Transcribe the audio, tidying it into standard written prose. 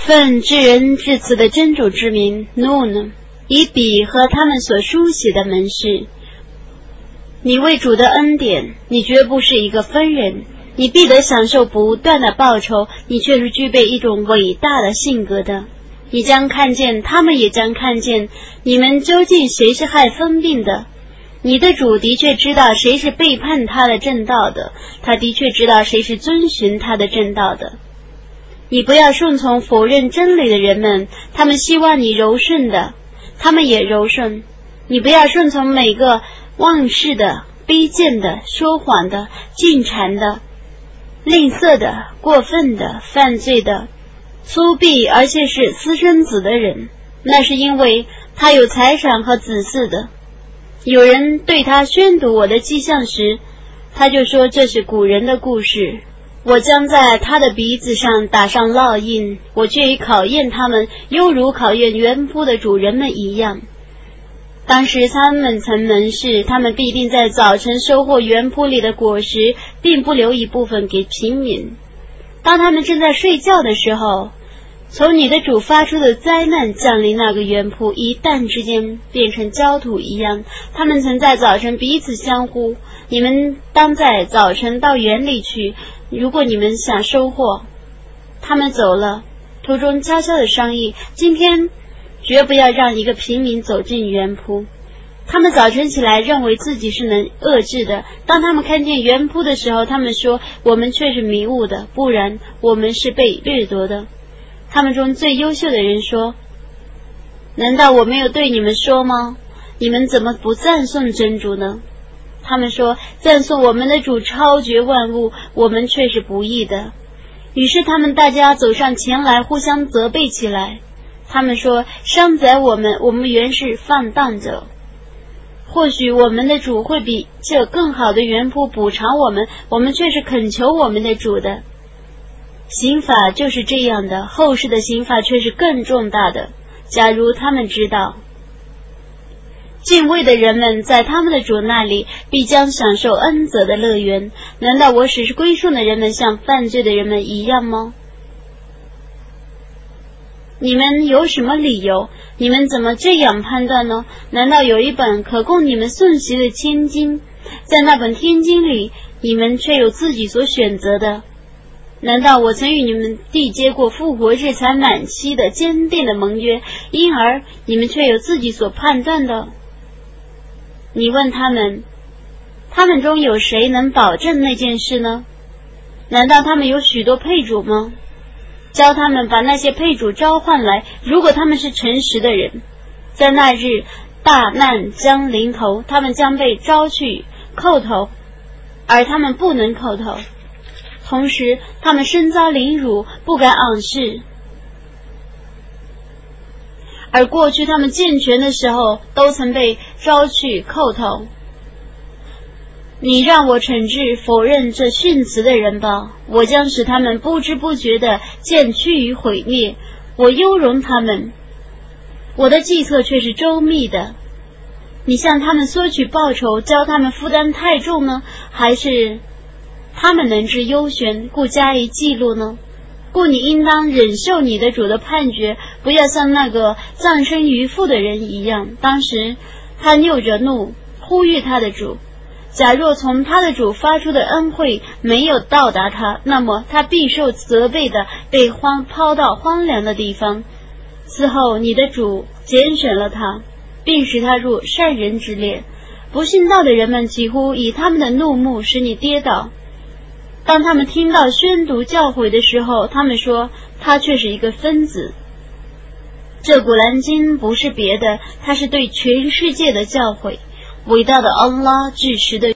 奉至仁至慈的真主之名，怒呢，以笔和他们所书写的门市。你为主的恩典，你绝不是一个分人，你必得享受不断的报酬，你却是具备一种伟大的性格的。你将看见，他们也将看见，你们究竟谁是害疯病的。你的主的确知道谁是背叛他的正道的，他的确知道谁是遵循他的正道的。你不要顺从否认真理的人们，他们希望你柔顺的，他们也柔顺。你不要顺从每个妄事的、卑贱的、说谎的、尽谗的、吝啬的、过分的、犯罪的、粗鄙而且是私生子的人，那是因为他有财产和子嗣的。有人对他宣读我的迹象时，他就说这是古人的故事。我将在他的鼻子上打上烙印，我却已考验他们，犹如考验园圃的主人们一样。当时他们曾盟誓，他们必定在早晨收获园圃里的果实，并不留一部分给平民。当他们正在睡觉的时候，从你的主发出的灾难降临那个园圃，一旦之间变成焦土一样。他们曾在早晨彼此相呼，你们当在早晨到园里去，如果你们想收获。他们走了，途中悄悄地商议，今天绝不要让一个平民走进园圃。他们早晨起来认为自己是能遏制的，当他们看见园圃的时候，他们说我们却是迷雾的，不然我们是被掠夺的。他们中最优秀的人说，难道我没有对你们说吗？你们怎么不赞颂真主呢？他们说，赞颂我们的主超绝万物，我们却是不义的。于是他们大家走上前来，互相责备起来。他们说，伤宰我们原是放荡者。或许我们的主会比这更好的园圃补偿我们却是恳求我们的主的。刑法就是这样的，后世的刑法却是更重大的。假如他们知道，敬畏的人们在他们的主那里必将享受恩泽的乐园，难道我使归顺的人们像犯罪的人们一样吗？你们有什么理由？你们怎么这样判断呢？难道有一本可供你们诵习的天经，在那本天经里，你们却有自己所选择的？难道我曾与你们缔结过复活日才满期的坚定的盟约，因而你们却有自己所判断的？你问他们中有谁能保证那件事呢？难道他们有许多配主吗？教他们把那些配主召唤来，如果他们是诚实的人，在那日大难将临头，他们将被招去叩头，而他们不能叩头。同时他们身遭凌辱，不敢昂视，而过去他们健全的时候都曾被招去叩头。你让我惩治否认这训词的人吧，我将使他们不知不觉地渐趋于毁灭。我优容他们，我的计策却是周密的。你向他们索取报酬，教他们负担太重呢，还是他们能知幽玄，故加以记录呢？故你应当忍受你的主的判决，不要像那个葬身鱼腹的人一样。当时他拗着怒呼吁他的主，假若从他的主发出的恩惠没有到达他，那么他必受责备的被抛到荒凉的地方。此后你的主拣选了他，并使他入善人之列。不信道的人们几乎以他们的怒目使你跌倒。当他们听到宣读教诲的时候，他们说他却是一个疯子。这古兰经不是别的，它是对全世界的教诲。伟大的安拉至实的